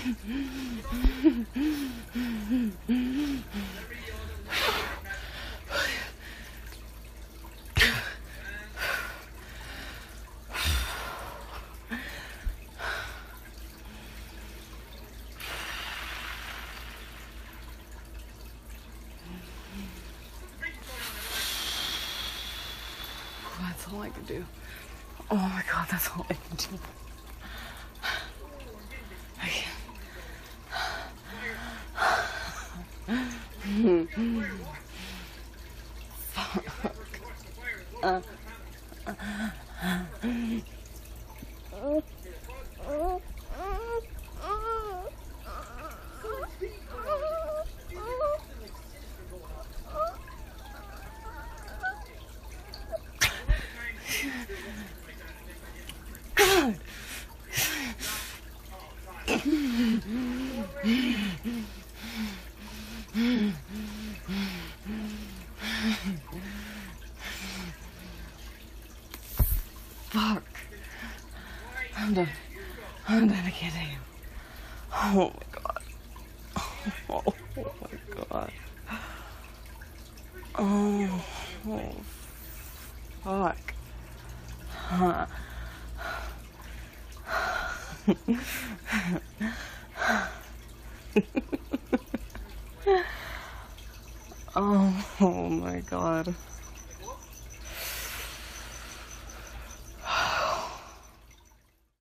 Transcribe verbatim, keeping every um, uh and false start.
That's all I can do. Oh my God, that's all I can do. I can't. Fuck. Uh, uh, God. Fuck. I'm done. I'm done. I can't take it. Oh my God. Oh my God. Oh, oh fuck. Huh. Oh, oh my God.